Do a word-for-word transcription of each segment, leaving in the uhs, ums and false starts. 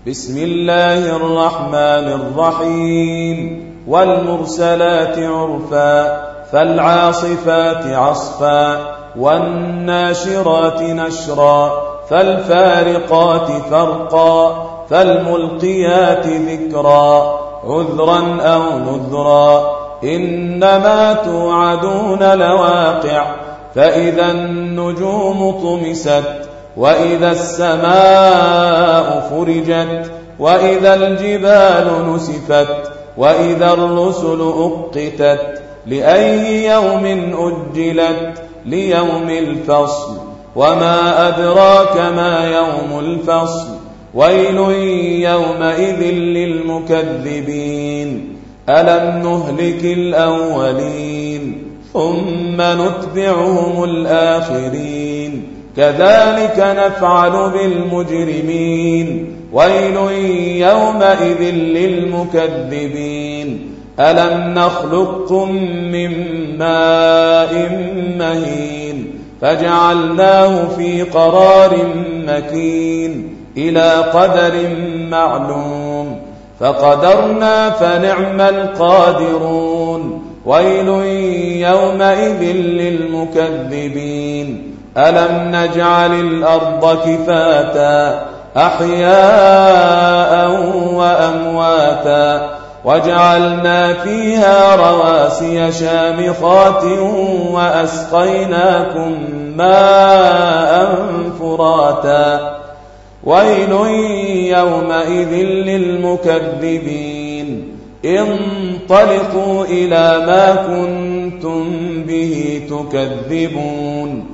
بسم الله الرحمن الرحيم والمرسلات عرفا فالعاصفات عصفا والناشرات نشرا فالفارقات فرقا فالملقيات ذكرا عذرا أو نذرا إنما توعدون لواقع فإذا النجوم طمست وإذا السماء فرجت وإذا الجبال نسفت وإذا الرسل أقتت لأي يوم أجلت ليوم الفصل وما أدراك ما يوم الفصل ويل يومئذ للمكذبين ألم نهلك الأولين ثم نتبعهم الآخرين كذلك نفعل بالمجرمين ويل يومئذ للمكذبين ألم نخلقكم من ماء مهين فجعلناه في قرار مكين إلى قدر معلوم فقدرنا فنعم القادرون ويل يومئذ للمكذبين ألم نجعل الأرض كفاتا أحياء وأمواتا وجعلنا فيها رواسي شامخات وأسقيناكم ماء فراتا ويل يومئذ للمكذبين انطلقوا إلى ما كنتم به تكذبون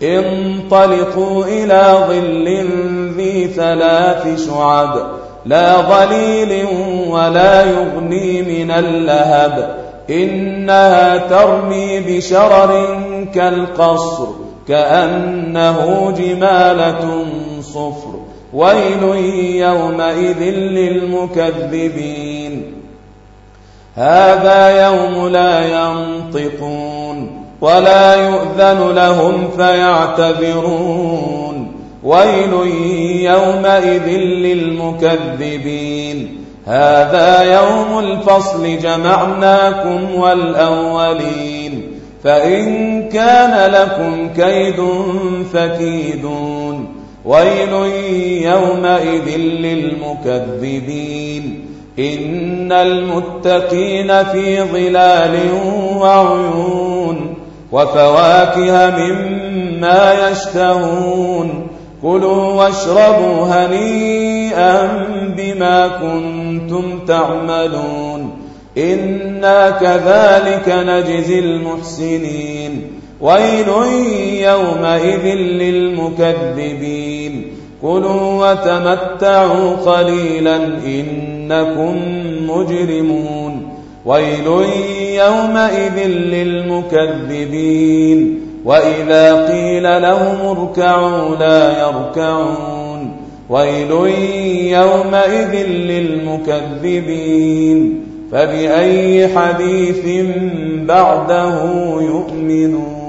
انطلقوا إلى ظل ذي ثلاث شعب لا ظليل ولا يغني من اللهب إنها ترمي بشرر كالقصر كأنه جمالة صفر ويل يومئذ للمكذبين هذا يوم لا ينطقون ولا يؤذن لهم فيعتذرون ويل يومئذ للمكذبين هذا يوم الفصل جمعناكم والأولين فإن كان لكم كيد فكيدون ويل يومئذ للمكذبين إن المتقين في ظلال وعيون وفواكه مما يشتهون كلوا واشربوا هنيئا بما كنتم تعملون إنا كذلك نجزي المحسنين ويل يومئذ للمكذبين كلوا وتمتعوا قليلا إنكم مجرمون ويل يومئذ للمكذبين وإذا قيل لهم اركعوا لا يركعون ويل يومئذ للمكذبين فبأي حديث بعده يؤمنون